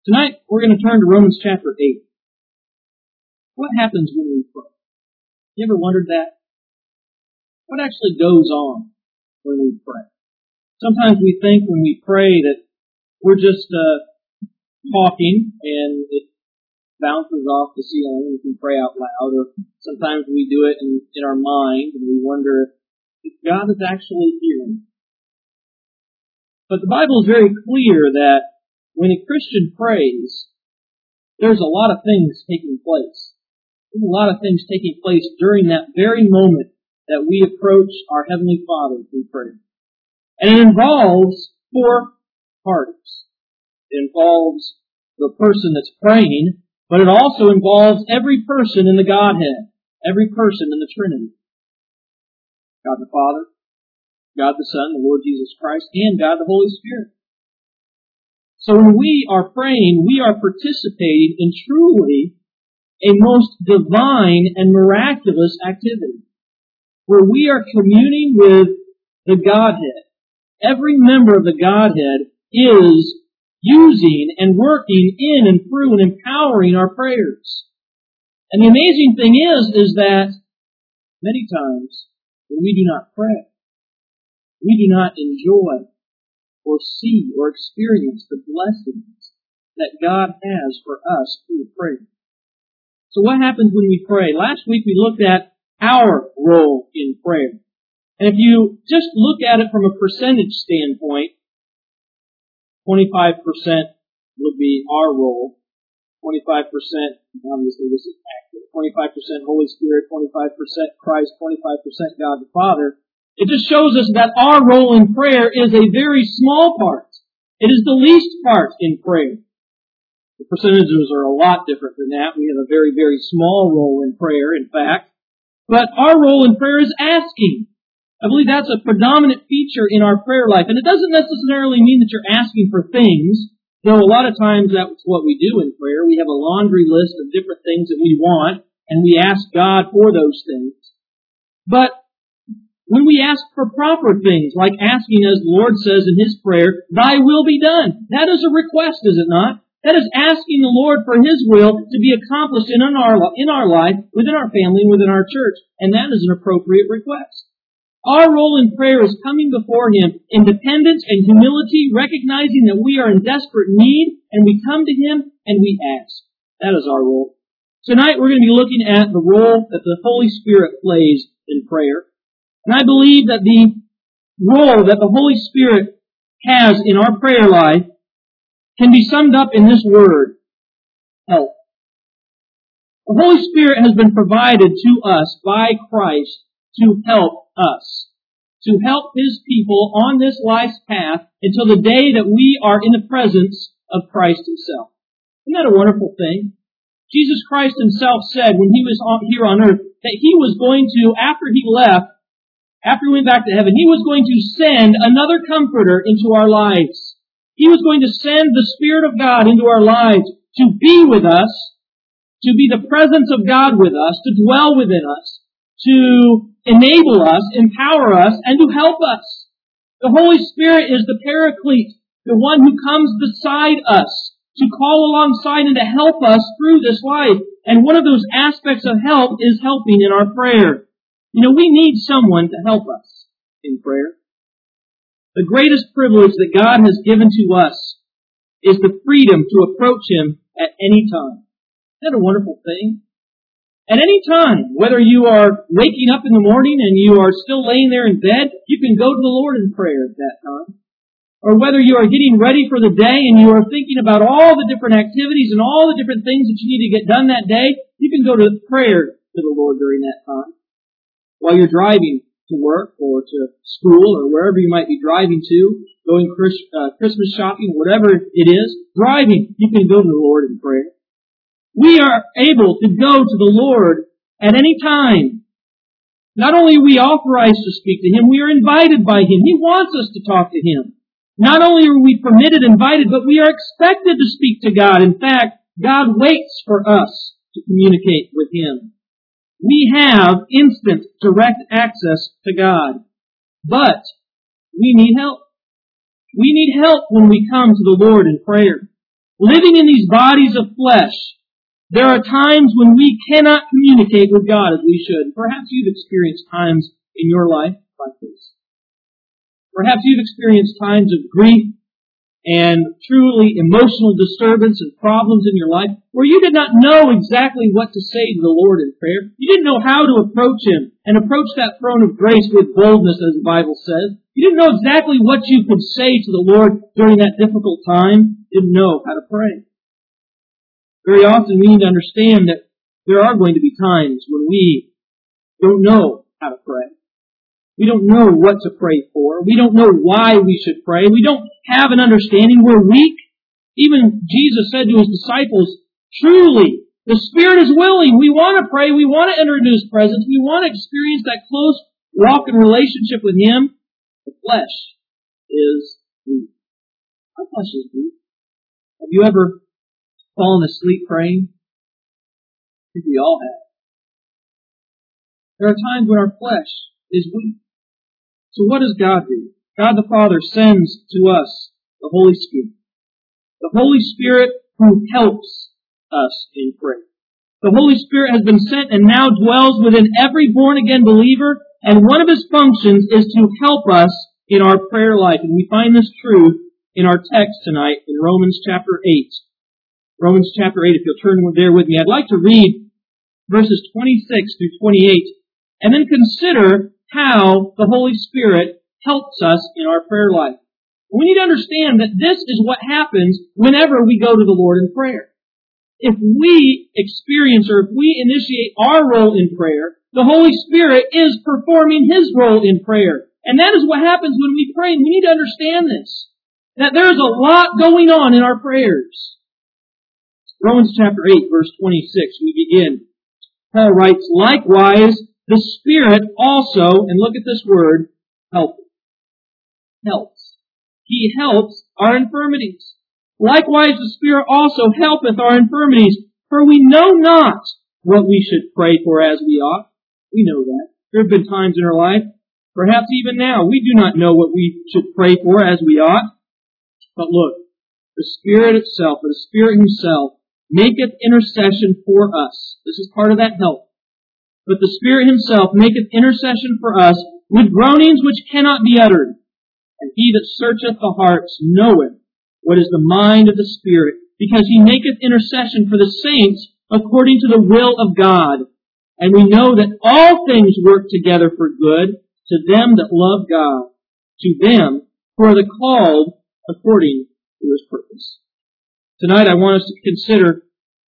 Tonight, we're going to turn to Romans chapter 8. What happens when we pray? You ever wondered that? What actually goes on when we pray? Sometimes we think when we pray that we're just talking and it bounces off the ceiling. We can pray out loud, or sometimes we do it in our mind and we wonder if God is actually hearing. But the Bible is very clear that when a Christian prays, there's a lot of things taking place. There's a lot of things taking place during that very moment that we approach our Heavenly Father through prayer. And it involves four parties. It involves the person that's praying, but it also involves every person in the Godhead, every person in the Trinity. God the Father, God the Son, the Lord Jesus Christ, and God the Holy Spirit. So when we are praying, we are participating in truly a most divine and miraculous activity, where we are communing with the Godhead. Every member of the Godhead is using and working in and through and empowering our prayers. And the amazing thing is that many times when we do not pray, we do not enjoy or see or experience the blessings that God has for us through prayer. So what happens when we pray? Last week we looked at our role in prayer. And if you just look at it from a percentage standpoint, 25% would be our role. 25%, obviously this is accurate, 25% Holy Spirit, 25% Christ, 25% God the Father. It just shows us that our role in prayer is a very small part. It is the least part in prayer. The percentages are a lot different than that. We have a very, very small role in prayer, in fact. But our role in prayer is asking. I believe that's a predominant feature in our prayer life. And it doesn't necessarily mean that you're asking for things, though a lot of times that's what we do in prayer. We have a laundry list of different things that we want, and we ask God for those things. But when we ask for proper things, like asking, as the Lord says in His prayer, "Thy will be done," that is a request, is it not? That is asking the Lord for His will to be accomplished in our life, within our family, and within our church. And that is an appropriate request. Our role in prayer is coming before Him in dependence and humility, recognizing that we are in desperate need, and we come to Him and we ask. That is our role. Tonight we're going to be looking at the role that the Holy Spirit plays in prayer. And I believe that the role that the Holy Spirit has in our prayer life can be summed up in this word, help. The Holy Spirit has been provided to us by Christ to help us, to help His people on this life's path until the day that we are in the presence of Christ Himself. Isn't that a wonderful thing? Jesus Christ Himself said when He was here on earth that He was going to, after He left, after He went back to heaven, He was going to send another comforter into our lives. He was going to send the Spirit of God into our lives to be with us, to be the presence of God with us, to dwell within us, to enable us, empower us, and to help us. The Holy Spirit is the Paraclete, the one who comes beside us, to call alongside and to help us through this life. And one of those aspects of help is helping in our prayer. You know, we need someone to help us in prayer. The greatest privilege that God has given to us is the freedom to approach Him at any time. Isn't that a wonderful thing? At any time, whether you are waking up in the morning and you are still laying there in bed, you can go to the Lord in prayer at that time. Or whether you are getting ready for the day and you are thinking about all the different activities and all the different things that you need to get done that day, you can go to prayer to the Lord during that time. While you're driving to work or to school or wherever you might be driving to, going Christmas shopping, whatever it is, driving, you can go to the Lord in prayer. We are able to go to the Lord at any time. Not only are we authorized to speak to Him, we are invited by Him. He wants us to talk to Him. Not only are we permitted, invited, but we are expected to speak to God. In fact, God waits for us to communicate with Him. We have instant, direct access to God. But we need help. We need help when we come to the Lord in prayer. living in these bodies of flesh, there are times when we cannot communicate with God as we should. Perhaps you've experienced times in your life like this. Perhaps you've experienced times of grief and truly emotional disturbance and problems in your life where you did not know exactly what to say to the Lord in prayer. You didn't know how to approach Him and approach that throne of grace with boldness, as the Bible says. You didn't know exactly what you could say to the Lord during that difficult time. You didn't know how to pray. Very often we need to understand that there are going to be times when we don't know how to pray. We don't know what to pray for. We don't know why we should pray. We don't have an understanding. We're weak. Even Jesus said to His disciples, truly, the Spirit is willing. We want to pray. We want to enter into His presence. We want to experience that close walk and relationship with Him. The flesh is weak. Our flesh is weak. Have you ever fallen asleep praying? I think we all have. There are times when our flesh is weak. So what does God do? God the Father sends to us the Holy Spirit. The Holy Spirit who helps us in prayer. The Holy Spirit has been sent and now dwells within every born-again believer, and one of His functions is to help us in our prayer life. And we find this truth in our text tonight in Romans chapter 8. Romans chapter 8, if you'll turn there with me. I'd like to read verses 26 through 28, and then consider how the Holy Spirit helps us in our prayer life. We need to understand that this is what happens whenever we go to the Lord in prayer. If we experience or if we initiate our role in prayer, the Holy Spirit is performing His role in prayer. And that is what happens when we pray. And we need to understand this, that there is a lot going on in our prayers. Romans chapter 8, verse 26, we begin. Paul writes, likewise, the Spirit also, and look at this word, helps. He helps our infirmities. Likewise, the Spirit also helpeth our infirmities, for we know not what we should pray for as we ought. We know that. There have been times in our life, perhaps even now, we do not know what we should pray for as we ought. But look, the Spirit itself, the Spirit Himself, maketh intercession for us. This is part of that help. But the Spirit Himself maketh intercession for us with groanings which cannot be uttered. And He that searcheth the hearts knoweth what is the mind of the Spirit, because He maketh intercession for the saints according to the will of God. And we know that all things work together for good to them that love God, to them who are the called according to His purpose. Tonight I want us to consider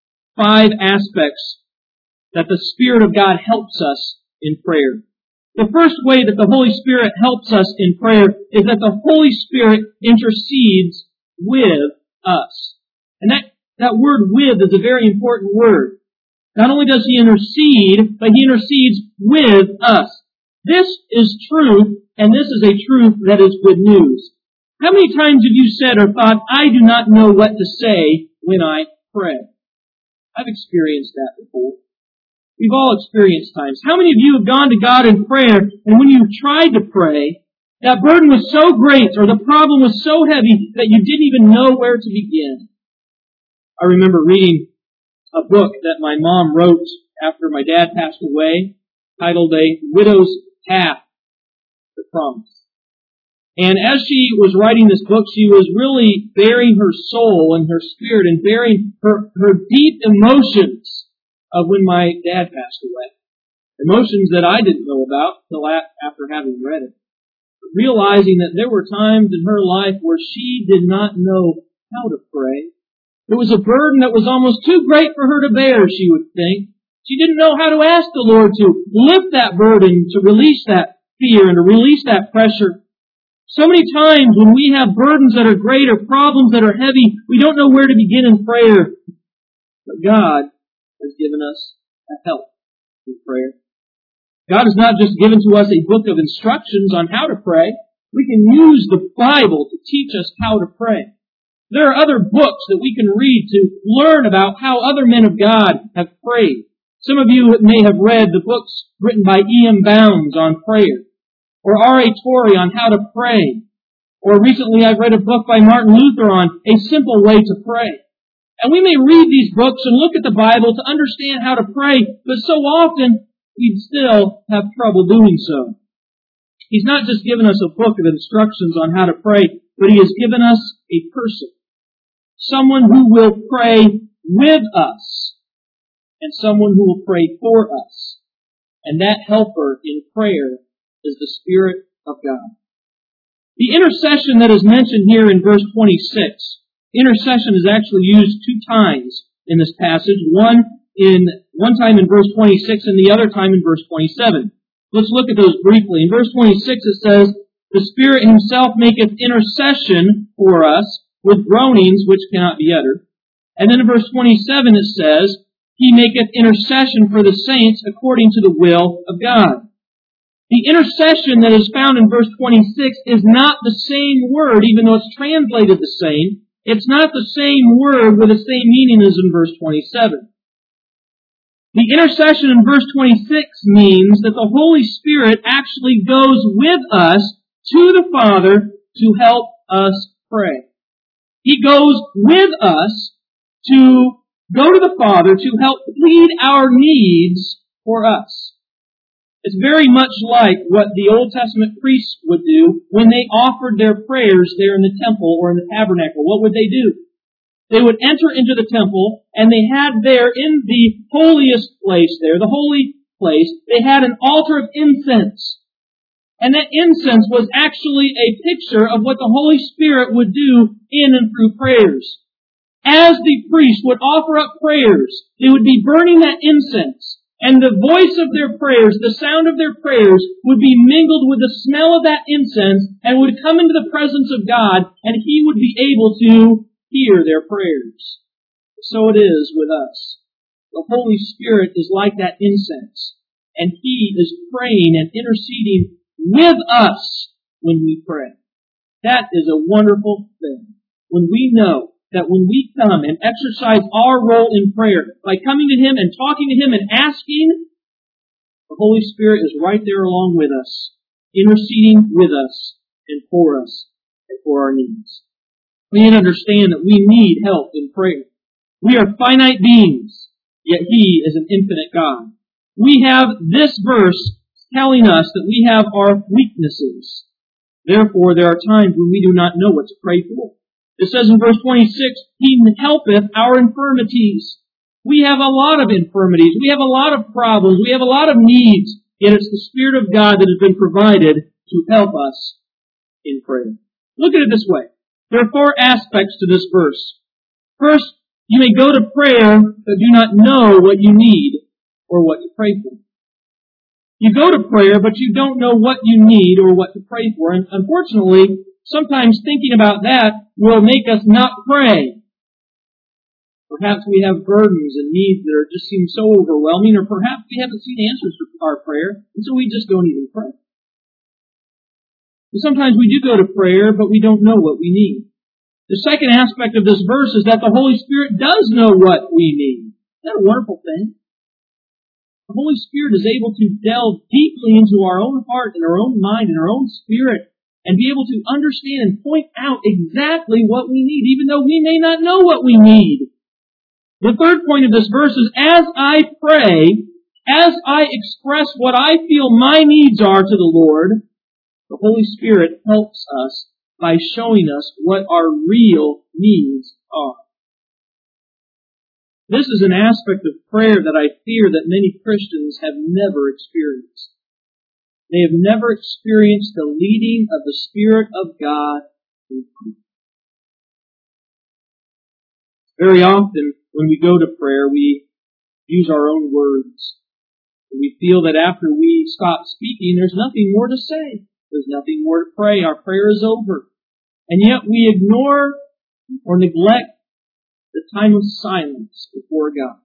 5 aspects that the Spirit of God helps us in prayer. The first way that the Holy Spirit helps us in prayer is that the Holy Spirit intercedes with us. And that word with is a very important word. Not only does He intercede, but He intercedes with us. This is truth, and this is a truth that is good news. How many times have you said or thought, I do not know what to say when I pray? I've experienced that before. We've all experienced times. How many of you have gone to God in prayer, and when you've tried to pray, that burden was so great or the problem was so heavy that you didn't even know where to begin? I remember reading a book that my mom wrote after my dad passed away, titled A Widow's Path to Promise. And as she was writing this book, she was really bearing her soul and her spirit and bearing her deep emotions of when my dad passed away. Emotions that I didn't know about until after having read it. But realizing that there were times in her life where she did not know how to pray. It was a burden that was almost too great for her to bear, she would think. She didn't know how to ask the Lord to lift that burden, to release that fear and to release that pressure. So many times when we have burdens that are great or problems that are heavy, we don't know where to begin in prayer. But God has given us a help in prayer. God has not just given to us a book of instructions on how to pray. We can use the Bible to teach us how to pray. There are other books that we can read to learn about how other men of God have prayed. Some of you may have read the books written by E.M. Bounds on prayer, or R.A. Torrey on how to pray, or recently I've read a book by Martin Luther on a simple way to pray. And we may read these books and look at the Bible to understand how to pray, but so often we still have trouble doing so. He's not just given us a book of instructions on how to pray, but He has given us a person. Someone who will pray with us, and someone who will pray for us. And that helper in prayer is the Spirit of God. The intercession that is mentioned here in verse 26, intercession is actually used 2 times in this passage, one time in verse 26 and the other time in verse 27. Let's look at those briefly. In verse 26 it says, "The Spirit Himself maketh intercession for us with groanings which cannot be uttered." And then in verse 27 it says, "He maketh intercession for the saints according to the will of God." The intercession that is found in verse 26 is not the same word, even though it's translated the same. It's not the same word with the same meaning as in verse 27. The intercession in verse 26 means that the Holy Spirit actually goes with us to the Father to help us pray. He goes with us to go to the Father to help plead our needs for us. It's very much like what the Old Testament priests would do when they offered their prayers there in the temple or in the tabernacle. What would they do? They would enter into the temple, and they had there in the holiest place there, the holy place, they had an altar of incense. And that incense was actually a picture of what the Holy Spirit would do in and through prayers. As the priest would offer up prayers, they would be burning that incense, and the voice of their prayers, the sound of their prayers, would be mingled with the smell of that incense and would come into the presence of God, and He would be able to hear their prayers. So it is with us. The Holy Spirit is like that incense, and He is praying and interceding with us when we pray. That is a wonderful thing. When we know that when we come and exercise our role in prayer, by coming to Him and talking to Him and asking, the Holy Spirit is right there along with us, interceding with us and for us and for our needs. We need to understand that we need help in prayer. We are finite beings, yet He is an infinite God. We have this verse telling us that we have our weaknesses. Therefore, there are times when we do not know what to pray for. It says in verse 26, He helpeth our infirmities. We have a lot of infirmities. We have a lot of problems. We have a lot of needs. Yet it's the Spirit of God that has been provided to help us in prayer. Look at it this way. There are 4 aspects to this verse. First, you may go to prayer but do not know what you need or what to pray for. You go to prayer but you don't know what you need or what to pray for. And unfortunately, sometimes thinking about that will make us not pray. Perhaps we have burdens and needs that just seem so overwhelming, or perhaps we haven't seen answers to our prayer, and so we just don't even pray. Sometimes we do go to prayer, but we don't know what we need. The second aspect of this verse is that the Holy Spirit does know what we need. Isn't that a wonderful thing? The Holy Spirit is able to delve deeply into our own heart and our own mind and our own spirit and be able to understand and point out exactly what we need, even though we may not know what we need. The third point of this verse is, as I pray, as I express what I feel my needs are to the Lord, the Holy Spirit helps us by showing us what our real needs are. This is an aspect of prayer that I fear that many Christians have never experienced. They have never experienced the leading of the Spirit of God in prayer. Very often, when we go to prayer, we use our own words. We feel that after we stop speaking, there's nothing more to say. There's nothing more to pray. Our prayer is over. And yet we ignore or neglect the time of silence before God.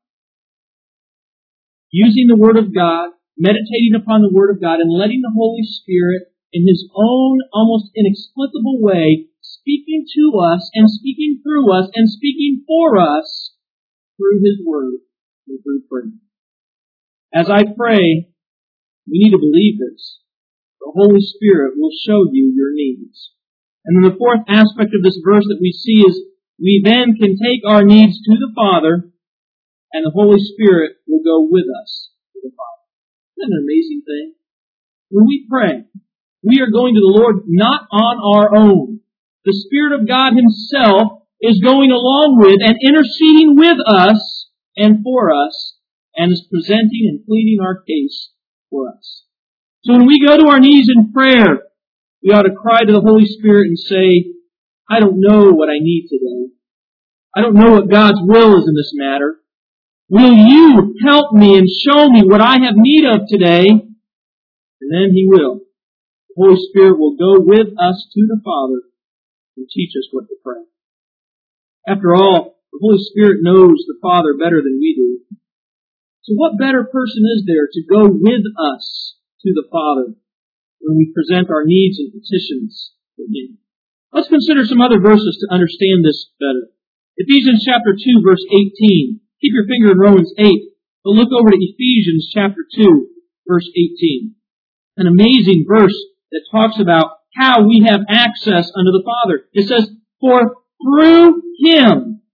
Using the Word of God, meditating upon the Word of God, and letting the Holy Spirit, in His own almost inexplicable way, speaking to us and speaking through us and speaking for us through His Word and through prayer. As I pray, we need to believe this. The Holy Spirit will show you your needs. And then the fourth aspect of this verse that we see is we then can take our needs to the Father, and the Holy Spirit will go with us to the Father. Isn't that an amazing thing? When we pray, we are going to the Lord not on our own. The Spirit of God Himself is going along with and interceding with us and for us, and is presenting and pleading our case for us. So when we go to our knees in prayer, we ought to cry to the Holy Spirit and say, I don't know what I need today. I don't know what God's will is in this matter. Will you help me and show me what I have need of today? And then He will. The Holy Spirit will go with us to the Father and teach us what to pray. After all, the Holy Spirit knows the Father better than we do. So what better person is there to go with us to the Father when we present our needs and petitions to Him? Let's consider some other verses to understand this better. Ephesians chapter 2, verse 18. Keep your finger in Romans 8, but look over to Ephesians chapter 2, verse 18. An amazing verse that talks about how we have access unto the Father. It says, for through Him,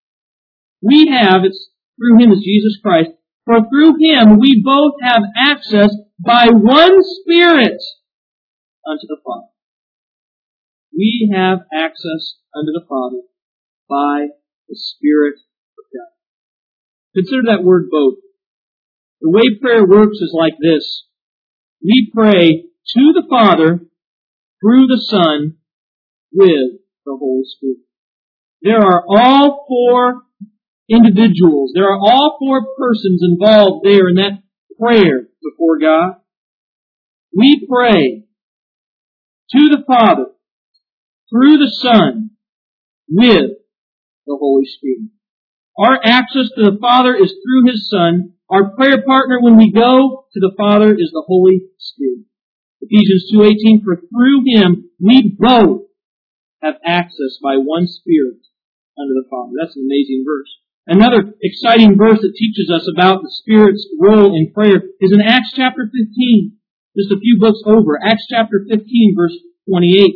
we have, it's through Him is Jesus Christ, for through Him we both have access by one Spirit unto the Father. We have access unto the Father by the Spirit of God. Consider that word both. The way prayer works is like this. We pray to the Father through the Son with the Holy Spirit. There are all four individuals, there are all four persons involved there in that prayer before God. We pray to the Father through the Son with the Holy Spirit. Our access to the Father is through His Son. Our prayer partner when we go to the Father is the Holy Spirit. Ephesians 2:18, for through Him we both have access by one Spirit unto the Father. That's an amazing verse. Another exciting verse that teaches us about the Spirit's role in prayer is in Acts chapter 15. Just a few books over. Acts chapter 15, verse 28.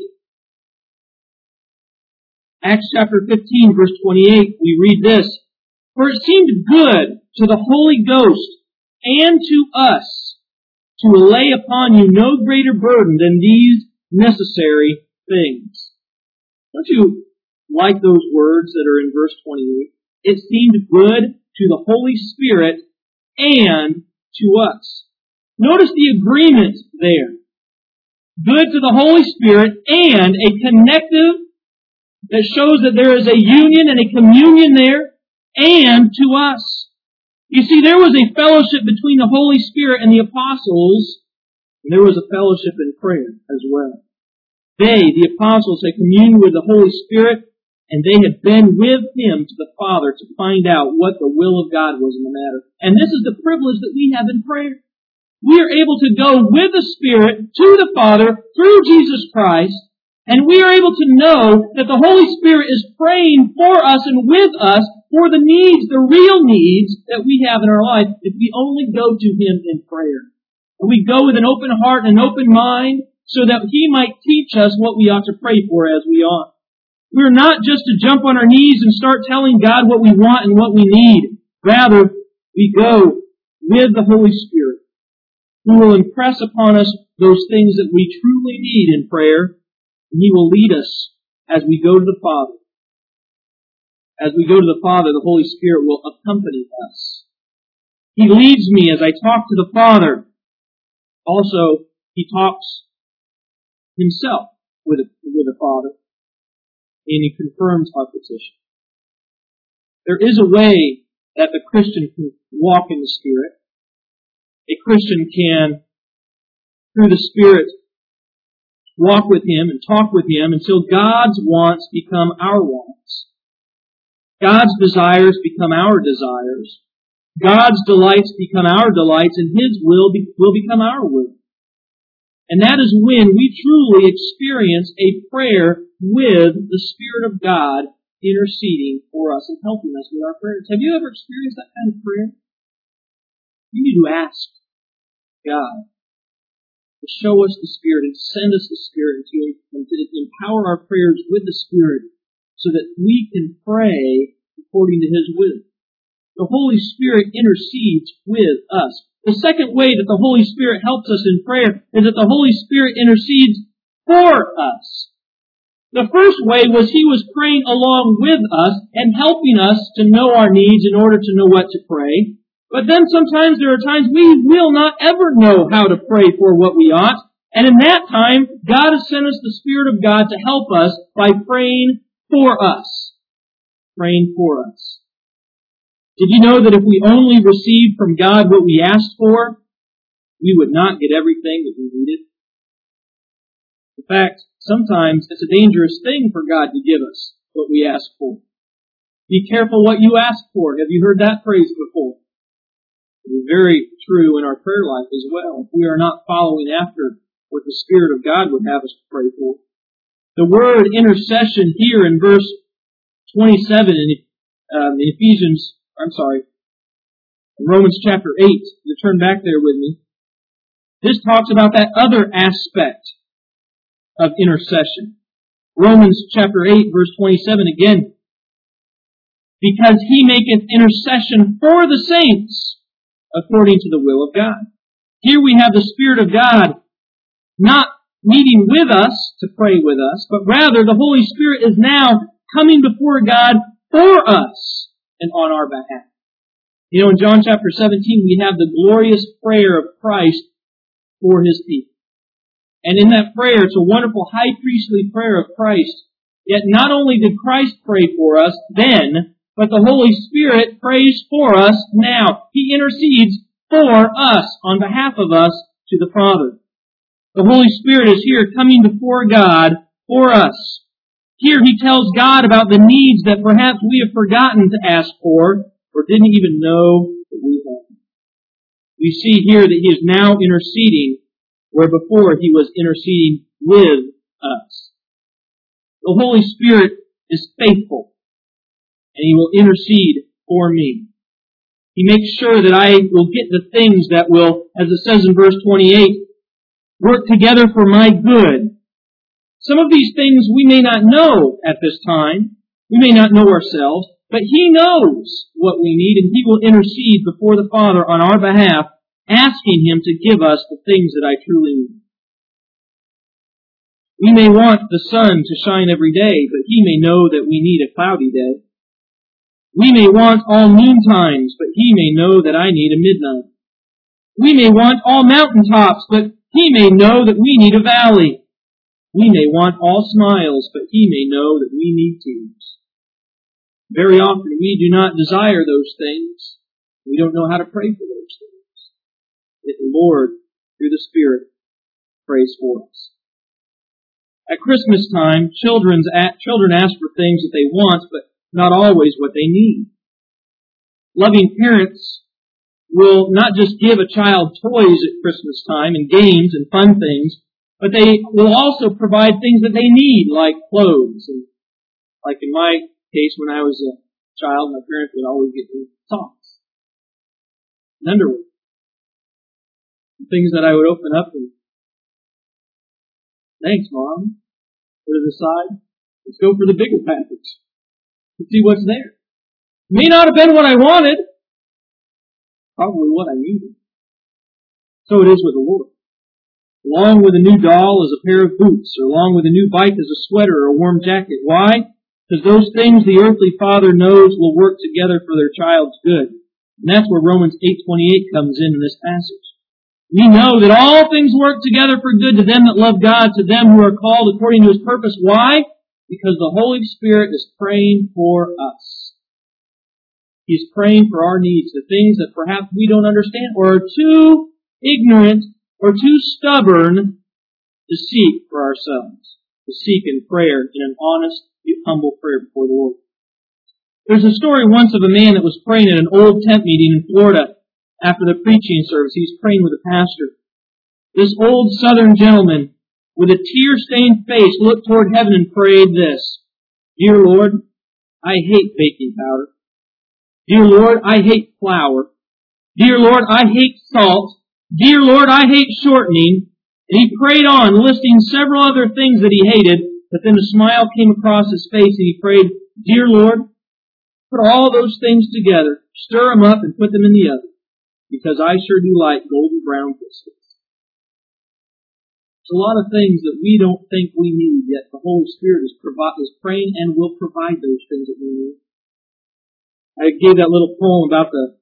Acts chapter 15, verse 28, we read this. For it seemed good to the Holy Ghost and to us to lay upon you no greater burden than these necessary things. Don't you like those words that are in verse 28? It seemed good to the Holy Spirit and to us. Notice the agreement there. Good to the Holy Spirit and a connective that shows that there is a union and a communion there, and to us. You see, there was a fellowship between the Holy Spirit and the apostles, and there was a fellowship in prayer as well. They, the apostles, had communed with the Holy Spirit, and they had been with Him to the Father to find out what the will of God was in the matter. And this is the privilege that we have in prayer. We are able to go with the Spirit to the Father through Jesus Christ, and we are able to know that the Holy Spirit is praying for us and with us for the needs, the real needs that we have in our life if we only go to Him in prayer. And we go with an open heart and an open mind so that He might teach us what we ought to pray for as we ought. We're not just to jump on our knees and start telling God what we want and what we need. Rather, we go with the Holy Spirit, who will impress upon us those things that we truly need in prayer, and He will lead us as we go to the Father. As we go to the Father, the Holy Spirit will accompany us. He leads me as I talk to the Father. Also, He talks Himself with the Father, and He confirms our petition. There is a way that the Christian can walk in the Spirit. A Christian can, through the Spirit, walk with Him and talk with Him until God's wants become our wants. God's desires become our desires. God's delights become our delights, and His will become our will. And that is when we truly experience a prayer with the Spirit of God interceding for us and helping us with our prayers. Have you ever experienced that kind of prayer? You need to ask God to show us the Spirit and send us the Spirit and to empower our prayers with the Spirit so that we can pray according to His will. The Holy Spirit intercedes with us. The second way that the Holy Spirit helps us in prayer is that the Holy Spirit intercedes for us. The first way was He was praying along with us and helping us to know our needs in order to know what to pray. But then sometimes there are times we will not ever know how to pray for what we ought. And in that time, God has sent us the Spirit of God to help us by praying for us. Praying for us. Did you know that if we only received from God what we asked for, we would not get everything that we needed? In fact, sometimes it's a dangerous thing for God to give us what we ask for. Be careful what you ask for. Have you heard that phrase before? It is very true in our prayer life as well. If we are not following after what the Spirit of God would have us to pray for. The word intercession here in verse 27 in Romans chapter 8, you turn back there with me. This talks about that other aspect of intercession. Romans chapter 8, verse 27 again. Because He maketh intercession for the saints according to the will of God. Here we have the Spirit of God not meeting with us to pray with us, but rather the Holy Spirit is now coming before God for us and on our behalf. You know, in John chapter 17, we have the glorious prayer of Christ for His people. And in that prayer, it's a wonderful high priestly prayer of Christ. Yet not only did Christ pray for us then, but the Holy Spirit prays for us now. He intercedes for us, on behalf of us, to the Father. The Holy Spirit is here coming before God for us. Here He tells God about the needs that perhaps we have forgotten to ask for, or didn't even know that we had. We see here that He is now interceding where before He was interceding with us. The Holy Spirit is faithful, and He will intercede for me. He makes sure that I will get the things that will, as it says in verse 28, work together for my good. Some of these things we may not know at this time. We may not know ourselves, but He knows what we need, and He will intercede before the Father on our behalf, asking Him to give us the things that I truly need. We may want the sun to shine every day, but He may know that we need a cloudy day. We may want all noontimes, but He may know that I need a midnight. We may want all mountaintops, but He may know that we need a valley. We may want all smiles, but He may know that we need tears. Very often we do not desire those things. We don't know how to pray for those things. Yet the Lord, through the Spirit, prays for us. At Christmas time, children ask for things that they want, but not always what they need. Loving parents will not just give a child toys at Christmas time and games and fun things, but they will also provide things that they need, like clothes. And like in my case, when I was a child, my parents would always get me socks and underwear. Things that I would open up and, thanks, Mom. Put it aside. Let's go for the bigger package and see what's there. May not have been what I wanted, probably what I needed. So it is with the Lord. Along with a new doll is a pair of boots, or along with a new bike is a sweater or a warm jacket. Why? Because those things the earthly father knows will work together for their child's good. And that's where Romans 8:28 comes in this passage. We know that all things work together for good to them that love God, to them who are called according to His purpose. Why? Because the Holy Spirit is praying for us. He's praying for our needs, the things that perhaps we don't understand or are too ignorant or too stubborn to seek for ourselves, to seek in prayer, in an honest, humble prayer before the Lord. There's a story once of a man that was praying at an old tent meeting in Florida after the preaching service. He's praying with a pastor. This old southern gentleman with a tear-stained face looked toward heaven and prayed this: Dear Lord, I hate baking powder. Dear Lord, I hate flour. Dear Lord, I hate salt. Dear Lord, I hate shortening. And he prayed on, listing several other things that he hated, But then a smile came across his face and he prayed, "Dear Lord, put all those things together, stir them up and put them in the oven, because I sure do like golden brown biscuits." There's a lot of things that we don't think we need, yet the Holy Spirit is praying and will provide those things that we need. I gave that little poem about the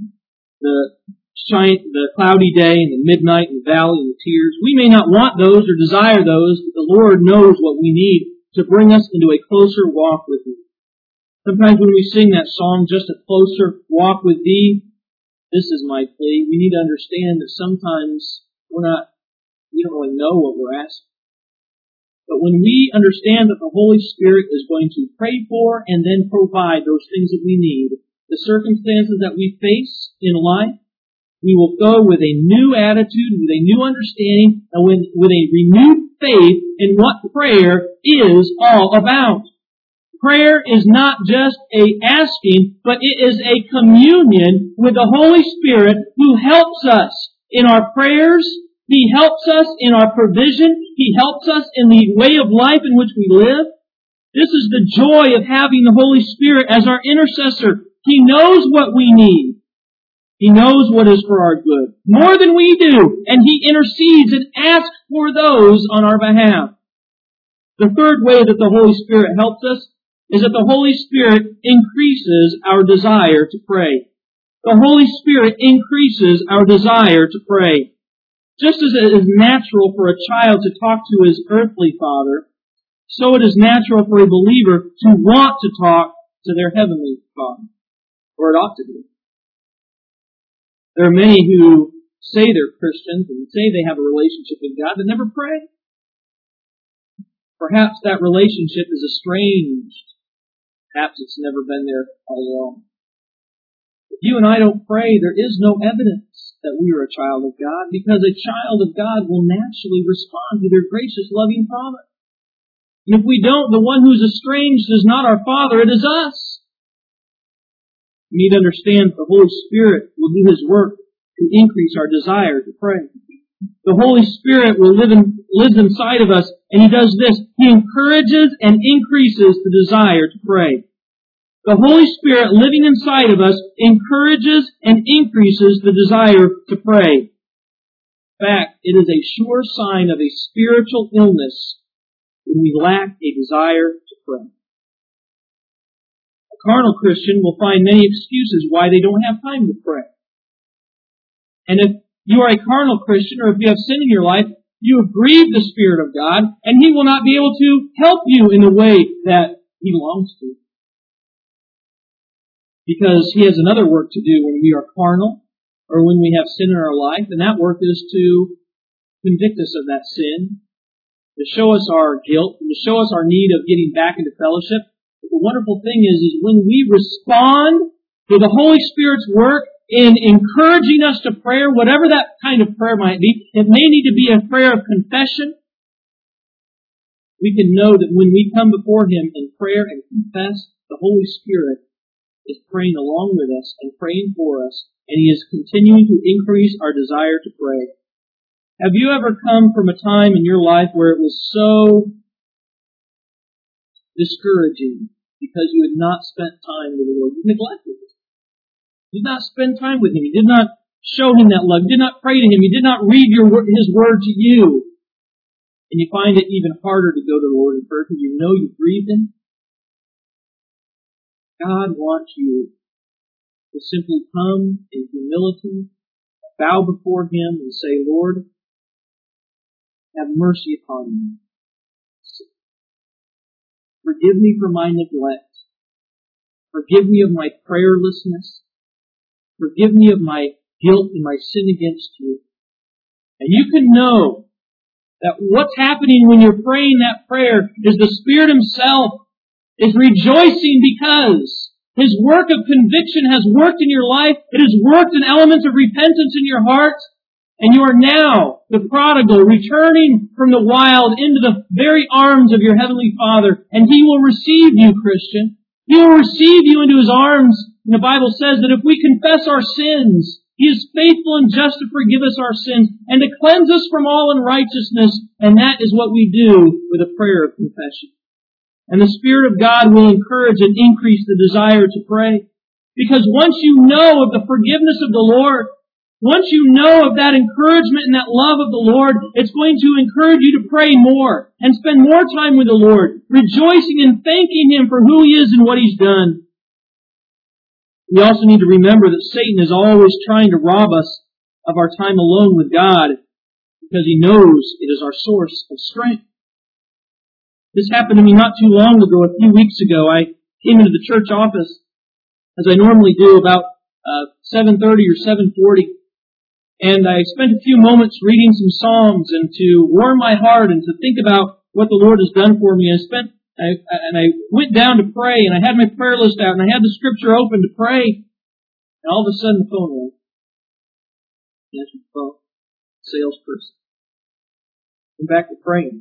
cloudy day and the midnight and the valley and the tears. We may not want those or desire those, but the Lord knows what we need to bring us into a closer walk with Him. Sometimes when we sing that song, "Just a closer walk with Thee," this is my plea. We need to understand that sometimes we don't really know what we're asking. But when we understand that the Holy Spirit is going to pray for and then provide those things that we need, the circumstances that we face in life, we will go with a new attitude, with a new understanding, and with a renewed faith in what prayer is all about. Prayer is not just a asking, but it is a communion with the Holy Spirit who helps us in our prayers. He helps us in our provision. He helps us in the way of life in which we live. This is the joy of having the Holy Spirit as our intercessor. He knows what we need. He knows what is for our good, more than we do, and He intercedes and asks for those on our behalf. The third way that the Holy Spirit helps us is that the Holy Spirit increases our desire to pray. The Holy Spirit increases our desire to pray. Just as it is natural for a child to talk to his earthly father, so it is natural for a believer to want to talk to their heavenly Father. Or it ought to be. There are many who say they're Christians and say they have a relationship with God but never pray. Perhaps that relationship is estranged. Perhaps it's never been there all along. If you and I don't pray, there is no evidence that we are a child of God, because a child of God will naturally respond to their gracious, loving Father. And if we don't, the one who's estranged is not our Father, it is us. We need to understand that the Holy Spirit will do His work to increase our desire to pray. The Holy Spirit lives inside of us, and He does this. He encourages and increases the desire to pray. The Holy Spirit living inside of us encourages and increases the desire to pray. In fact, it is a sure sign of a spiritual illness when we lack a desire to pray. A carnal Christian will find many excuses why they don't have time to pray. And if you are a carnal Christian, or if you have sin in your life, you have grieved the Spirit of God, and He will not be able to help you in the way that He longs to. Because He has another work to do when we are carnal, or when we have sin in our life, and that work is to convict us of that sin, to show us our guilt, and to show us our need of getting back into fellowship. But the wonderful thing is when we respond to the Holy Spirit's work in encouraging us to prayer, whatever that kind of prayer might be, it may need to be a prayer of confession. We can know that when we come before Him in prayer and confess, the Holy Spirit is praying along with us and praying for us, and He is continuing to increase our desire to pray. Have you ever come from a time in your life where it was so discouraging because you had not spent time with the Lord? You neglected it. You did not spend time with Him. You did not show Him that love. You did not pray to Him. You did not read His Word to you. And you find it even harder to go to the Lord in prayer because you know you've grieved Him. God wants you to simply come in humility, bow before Him and say, "Lord, have mercy upon me. Forgive me for my neglect. Forgive me of my prayerlessness. Forgive me of my guilt and my sin against you." And you can know that what's happening when you're praying that prayer is the Spirit Himself is rejoicing because His work of conviction has worked in your life. It has worked in elements of repentance in your heart. And you are now the prodigal returning from the wild into the very arms of your Heavenly Father. And He will receive you, Christian. He will receive you into His arms. And the Bible says that if we confess our sins, He is faithful and just to forgive us our sins and to cleanse us from all unrighteousness. And that is what we do with a prayer of confession. And the Spirit of God will encourage and increase the desire to pray. Because once you know of the forgiveness of the Lord, once you know of that encouragement and that love of the Lord, it's going to encourage you to pray more and spend more time with the Lord, rejoicing and thanking Him for who He is and what He's done. We also need to remember that Satan is always trying to rob us of our time alone with God because he knows it is our source of strength. This happened to me not too long ago, a few weeks ago. I came into the church office, as I normally do, about 7:30 or 7:40. And I spent a few moments reading some Psalms and to warm my heart and to think about what the Lord has done for me. I went down to pray, and I had my prayer list out, and I had the scripture open to pray. And all of a sudden the phone rang. Answered the phone. Salesperson. Went back to praying.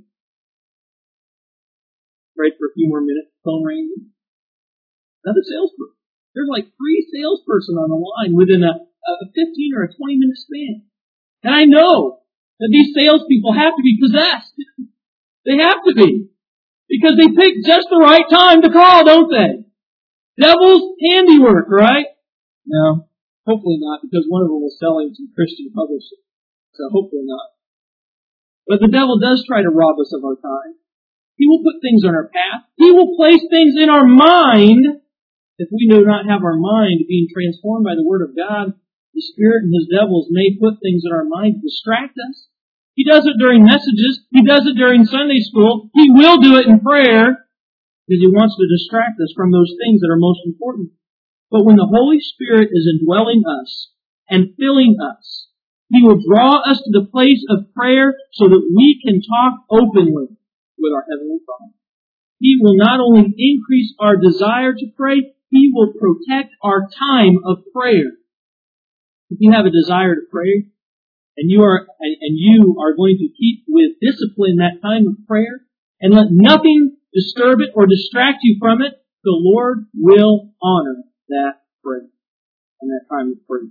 Prayed for a few more minutes. The phone rang. Another salesperson. There's like 3 salesperson on the line within a 15 or a 20 minute span. And I know that these salespeople have to be possessed. They have to be. Because they pick just the right time to call, don't they? Devil's handiwork, right? No, hopefully not, because one of them was selling some Christian publishing. So hopefully not. But the devil does try to rob us of our time. He will put things on our path. He will place things in our mind. If we do not have our mind being transformed by the Word of God, the Spirit and his devils may put things in our mind to distract us. He does it during messages. He does it during Sunday school. He will do it in prayer because he wants to distract us from those things that are most important. But when the Holy Spirit is indwelling us and filling us, He will draw us to the place of prayer so that we can talk openly with our Heavenly Father. He will not only increase our desire to pray, He will protect our time of prayer. If you have a desire to pray, and you are going to keep with discipline that time of prayer, and let nothing disturb it or distract you from it, the Lord will honor that prayer and that time of prayer.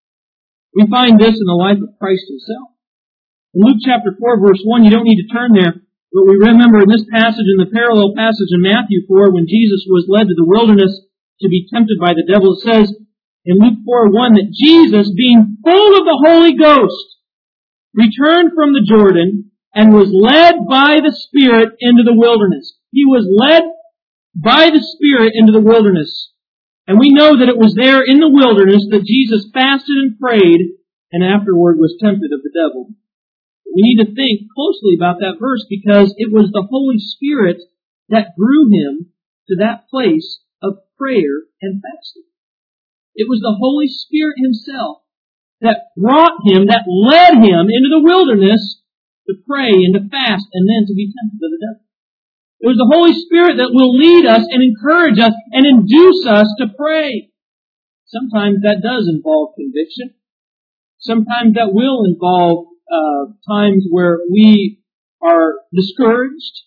We find this in the life of Christ Himself. In Luke chapter 4, verse 1, you don't need to turn there, but we remember in this passage, in the parallel passage in Matthew 4, when Jesus was led to the wilderness to be tempted by the devil, it says in Luke 4:1 that Jesus, being full of the Holy Ghost, returned from the Jordan and was led by the Spirit into the wilderness. He was led by the Spirit into the wilderness. And we know that it was there in the wilderness that Jesus fasted and prayed and afterward was tempted of the devil. We need to think closely about that verse because it was the Holy Spirit that drew him to that place of prayer and fasting. It was the Holy Spirit Himself that brought him, that led him into the wilderness to pray and to fast and then to be tempted of the devil. It was the Holy Spirit that will lead us and encourage us and induce us to pray. Sometimes that does involve conviction. Sometimes that will involve times where we are discouraged.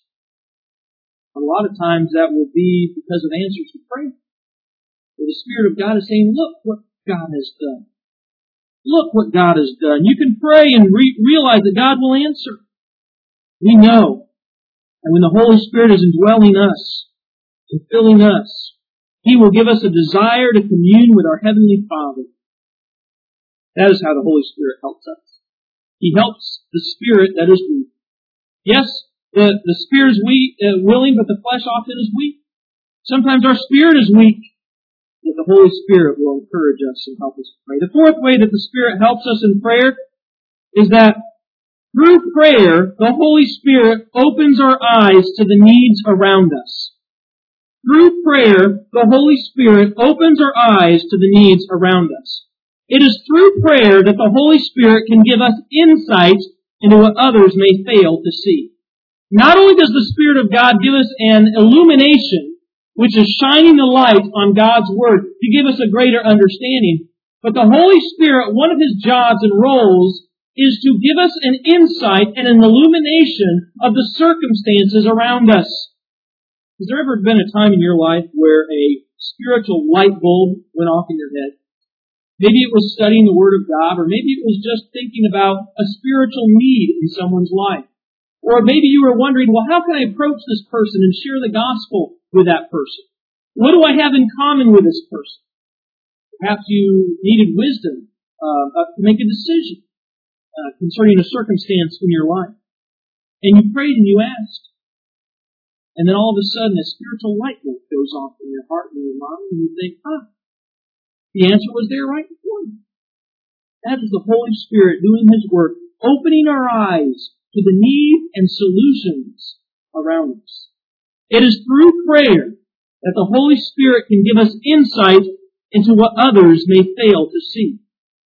A lot of times that will be because of answers to prayer. Where the Spirit of God is saying, look what God has done. Look what God has done. You can pray and realize that God will answer. We know. And when the Holy Spirit is indwelling us and filling us, He will give us a desire to commune with our Heavenly Father. That is how the Holy Spirit helps us. He helps the spirit that is weak. Yes, the spirit is willing, but the flesh often is weak. Sometimes our spirit is weak. That the Holy Spirit will encourage us and help us pray. The fourth way that the Spirit helps us in prayer is that through prayer, the Holy Spirit opens our eyes to the needs around us. Through prayer, the Holy Spirit opens our eyes to the needs around us. It is through prayer that the Holy Spirit can give us insight into what others may fail to see. Not only does the Spirit of God give us an illumination, which is shining the light on God's Word to give us a greater understanding. But the Holy Spirit, one of His jobs and roles is to give us an insight and an illumination of the circumstances around us. Has there ever been a time in your life where a spiritual light bulb went off in your head? Maybe it was studying the Word of God, or maybe it was just thinking about a spiritual need in someone's life. Or maybe you were wondering, well, how can I approach this person and share the gospel with that person? What do I have in common with this person? Perhaps you needed wisdom to make a decision concerning a circumstance in your life. And you prayed and you asked. And then all of a sudden a spiritual light bulb goes off in your heart and your mind, and you think, the answer was there right before you. That is the Holy Spirit doing His work, opening our eyes to the need and solutions around us. It is through prayer that the Holy Spirit can give us insight into what others may fail to see.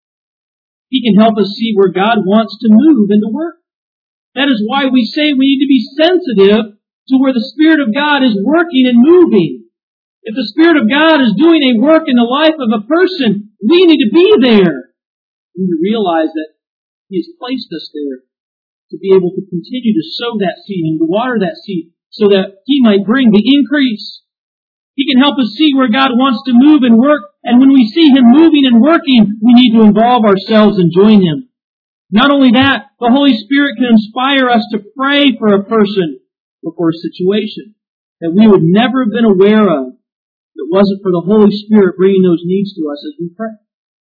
He can help us see where God wants to move and to work. That is why we say we need to be sensitive to where the Spirit of God is working and moving. If the Spirit of God is doing a work in the life of a person, we need to be there. We need to realize that He has placed us there to be able to continue to sow that seed and to water that seed so that He might bring the increase. He can help us see where God wants to move and work, and when we see Him moving and working, we need to involve ourselves and join Him. Not only that, the Holy Spirit can inspire us to pray for a person or for a situation that we would never have been aware of if it wasn't for the Holy Spirit bringing those needs to us as we pray.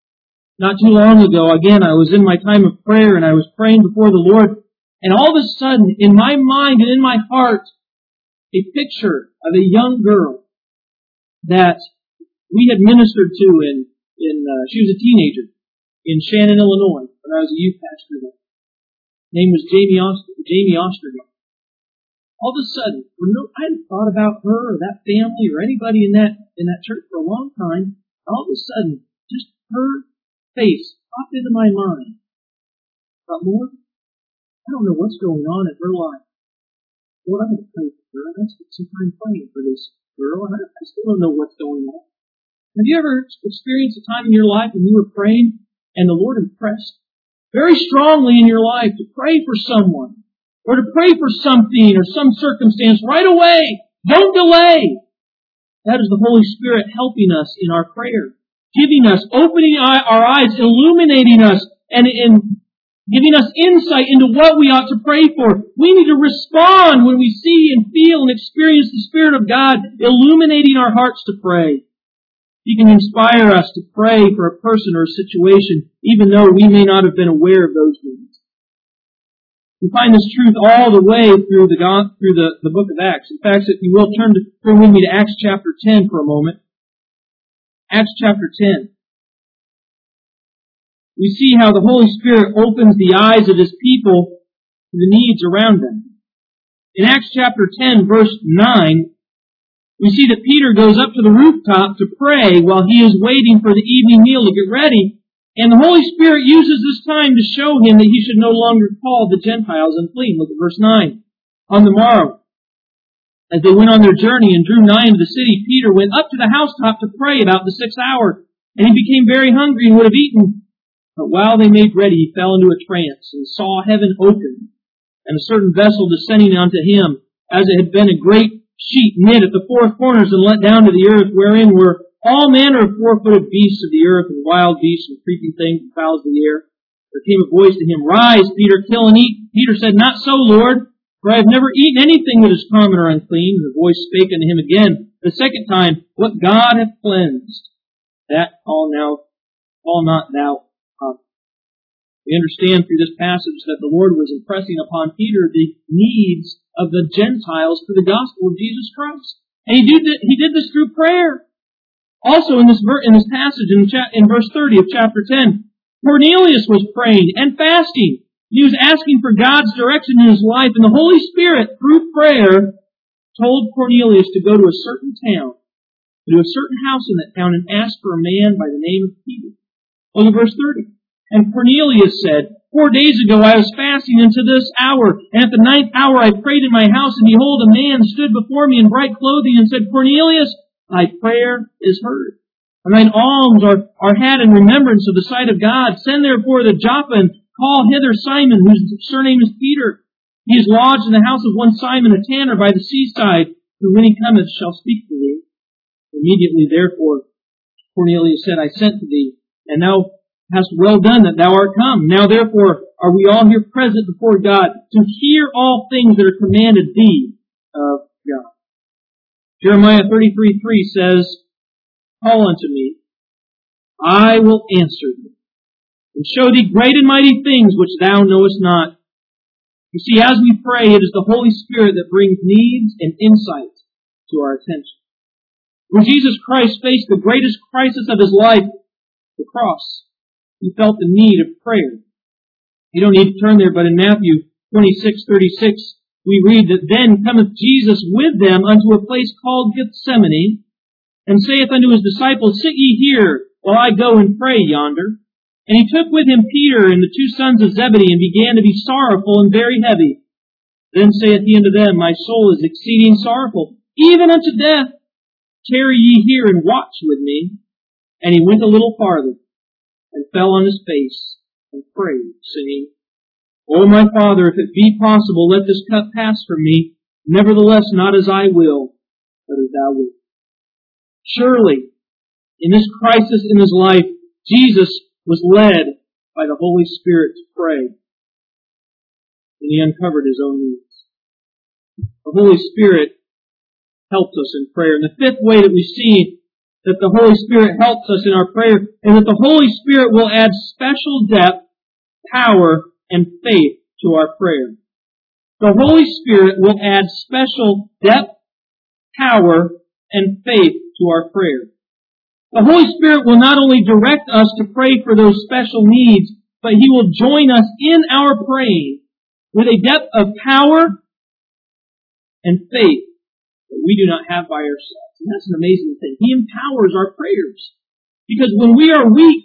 Not too long ago, again, I was in my time of prayer and I was praying before the Lord, and all of a sudden, in my mind and in my heart, a picture of a young girl that we had ministered to she was a teenager in Shannon, Illinois, when I was a youth pastor there. Her name was Jamie Ostergaard. All of a sudden, I hadn't thought about her or that family or anybody in that church for a long time. All of a sudden, just her face popped into my mind. I thought, Lord, I don't know what's going on in her life. Lord, I'm going to pray for her. I'm going to spend some time praying for this girl, and I still don't know what's going on. Have you ever experienced a time in your life when you were praying and the Lord impressed very strongly in your life to pray for someone or to pray for something or some circumstance right away? Don't delay. That is the Holy Spirit helping us in our prayer, giving us, opening our eyes, illuminating us, and giving us insight into what we ought to pray for. We need to respond when we see and feel and experience the Spirit of God illuminating our hearts to pray. He can inspire us to pray for a person or a situation, even though we may not have been aware of those needs. We find this truth all the way through the book of Acts. In fact, if you will, turn with me to Acts chapter 10 for a moment. Acts chapter 10. We see how the Holy Spirit opens the eyes of His people to the needs around them. In Acts chapter 10, verse 9, we see that Peter goes up to the rooftop to pray while he is waiting for the evening meal to get ready. And the Holy Spirit uses this time to show him that he should no longer call the Gentiles unclean. Look at verse 9. On the morrow, as they went on their journey and drew nigh into the city, Peter went up to the housetop to pray about the 6th hour. And he became very hungry and would have eaten. But while they made ready, he fell into a trance and saw heaven open and a certain vessel descending unto him, as it had been a great sheet knit at the four corners and let down to the earth, wherein were all manner of four-footed beasts of the earth, and wild beasts and creeping things and fowls of the air. There came a voice to him, Rise, Peter, kill and eat. Peter said, Not so, Lord, for I have never eaten anything that is common or unclean. And the voice spake unto him again the second time, What God hath cleansed, that call not thou common. We understand through this passage that the Lord was impressing upon Peter the needs of the Gentiles for the gospel of Jesus Christ. And he did this through prayer. Also in this passage, in verse 30 of chapter 10, Cornelius was praying and fasting. He was asking for God's direction in his life, and the Holy Spirit, through prayer, told Cornelius to go to a certain town, to a certain house in that town, and ask for a man by the name of Peter. Look at verse 30. And Cornelius said, 4 days ago I was fasting unto this hour, and at the 9th hour I prayed in my house, and behold, a man stood before me in bright clothing, and said, Cornelius, thy prayer is heard, and thine alms are had in remembrance of the sight of God. Send therefore to Joppa, and call hither Simon, whose surname is Peter. He is lodged in the house of one Simon, a tanner by the seaside, who when he cometh shall speak to thee. Immediately therefore Cornelius said, I sent to thee, and thou hast well done that thou art come. Now therefore are we all here present before God to hear all things that are commanded thee of God. Jeremiah 33:3 says, Call unto me, I will answer thee, and show thee great and mighty things which thou knowest not. You see, as we pray, it is the Holy Spirit that brings needs and insight to our attention. When Jesus Christ faced the greatest crisis of his life, the cross, he felt the need of prayer. You don't need to turn there, but in Matthew 26:36, we read that then cometh Jesus with them unto a place called Gethsemane, and saith unto his disciples, Sit ye here, while I go and pray yonder. And he took with him Peter and the two sons of Zebedee, and began to be sorrowful and very heavy. Then saith he unto them, My soul is exceeding sorrowful, even unto death. Tarry ye here and watch with me. And he went a little farther, and fell on his face, and prayed, saying, O my Father, if it be possible, let this cup pass from me. Nevertheless, not as I will, but as thou wilt. Surely, in this crisis in his life, Jesus was led by the Holy Spirit to pray. And he uncovered his own needs. The Holy Spirit helps us in prayer. And the fifth way that we see that the Holy Spirit helps us in our prayer is that the Holy Spirit will add special depth, power, and faith to our prayer. The Holy Spirit will add special depth, power, and faith to our prayer. The Holy Spirit will not only direct us to pray for those special needs, but He will join us in our praying with a depth of power and faith that we do not have by ourselves. And that's an amazing thing. He empowers our prayers. Because when we are weak,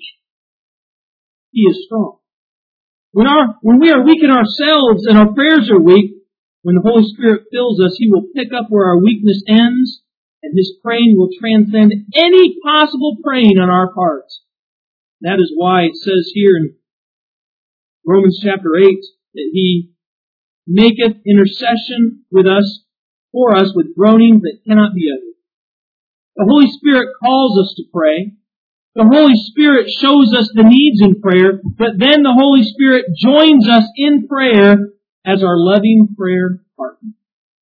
He is strong. When we are weak in ourselves and our prayers are weak, when the Holy Spirit fills us, He will pick up where our weakness ends, and His praying will transcend any possible praying on our parts. That is why it says here in Romans chapter 8 that He maketh intercession with us, for us, with groanings that cannot be uttered. The Holy Spirit calls us to pray. The Holy Spirit shows us the needs in prayer, but then the Holy Spirit joins us in prayer as our loving prayer partner.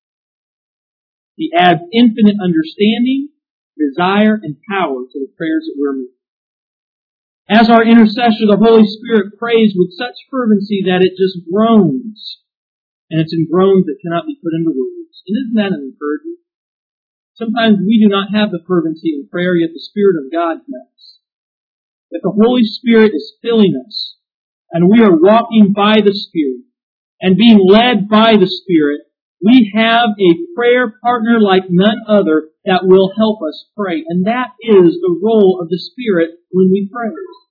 He adds infinite understanding, desire, and power to the prayers that we're making. As our intercessor, the Holy Spirit prays with such fervency that it just groans. And it's in groans that cannot be put into words. And isn't that an encouragement? Sometimes we do not have the fervency in prayer, yet the Spirit of God does. That the Holy Spirit is filling us, and we are walking by the Spirit, and being led by the Spirit. We have a prayer partner like none other that will help us pray. And that is the role of the Spirit when we pray.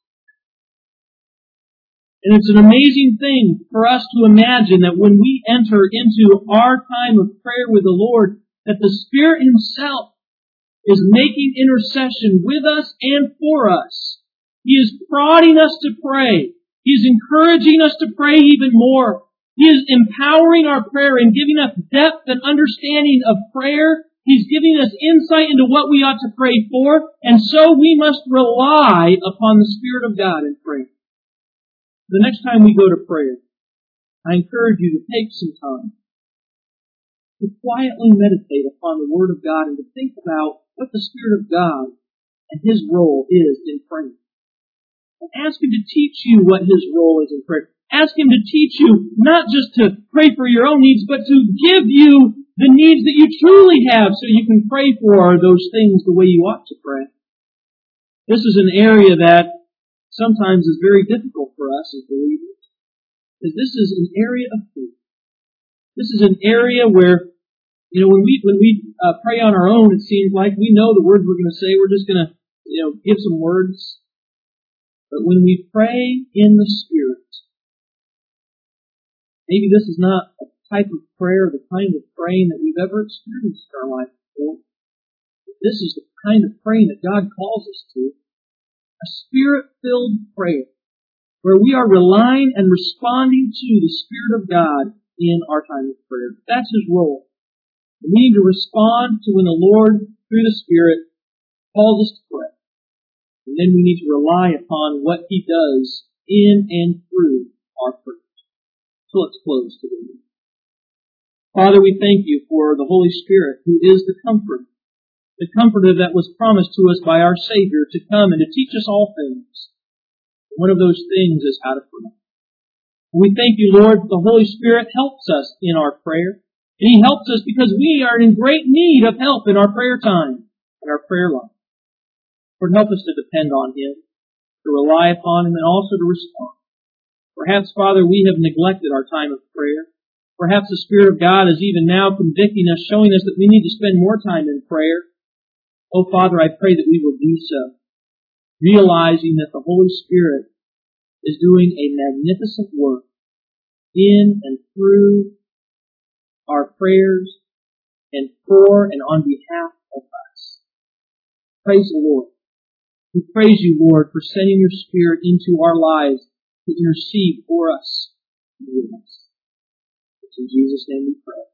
And it's an amazing thing for us to imagine that when we enter into our time of prayer with the Lord, that the Spirit Himself is making intercession with us and for us. He is prodding us to pray. He is encouraging us to pray even more. He is empowering our prayer and giving us depth and understanding of prayer. He's giving us insight into what we ought to pray for. And so we must rely upon the Spirit of God in prayer. The next time we go to prayer, I encourage you to take some time to quietly meditate upon the Word of God and to think about what the Spirit of God and His role is in prayer. And ask Him to teach you what His role is in prayer. Ask Him to teach you not just to pray for your own needs, but to give you the needs that you truly have so you can pray for those things the way you ought to pray. This is an area that sometimes is very difficult for us as believers. Because this is an area of faith. This is an area where, when we pray on our own, it seems like we know the words we're going to say. We're just going to, give some words. But when we pray in the Spirit, maybe this is not a type of prayer, the kind of praying that we've ever experienced in our life before. This is the kind of praying that God calls us to. A Spirit-filled prayer, where we are relying and responding to the Spirit of God in our time of prayer. That's His role. And we need to respond to when the Lord, through the Spirit, calls us to pray. And then we need to rely upon what He does in and through our prayers. So let's close today. Father, we thank You for the Holy Spirit, who is the Comforter that was promised to us by our Savior to come and to teach us all things. One of those things is how to pray. We thank You, Lord, the Holy Spirit helps us in our prayer. And He helps us because we are in great need of help in our prayer time, in our prayer life. Lord, help us to depend on Him, to rely upon Him, and also to respond. Perhaps, Father, we have neglected our time of prayer. Perhaps the Spirit of God is even now convicting us, showing us that we need to spend more time in prayer. Oh, Father, I pray that we will do so, realizing that the Holy Spirit is doing a magnificent work in and through our prayers and for and on behalf of us. Praise the Lord. We praise You, Lord, for sending Your Spirit into our lives to intercede for us and with us. It's in Jesus' name we pray.